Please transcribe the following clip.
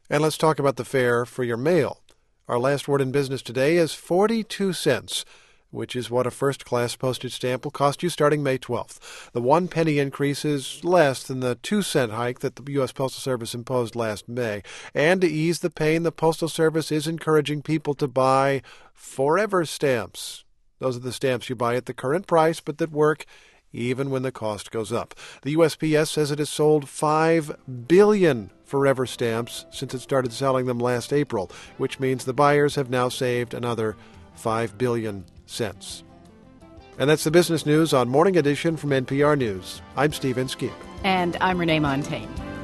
And let's talk about the fare for your mail. Our last word in business today is 42 cents, which is what a first-class postage stamp will cost you starting May 12th. The 1 penny increase is less than the 2-cent hike that the U.S. Postal Service imposed last May. And to ease the pain, the Postal Service is encouraging people to buy forever stamps. Those are the stamps you buy at the current price, but that work even when the cost goes up. The USPS says it has sold 5 billion forever stamps since it started selling them last April, which means the buyers have now saved another 5 billion cents. And that's the business news on Morning Edition from NPR News. I'm Steve Inskeep. And I'm Renee Montagne.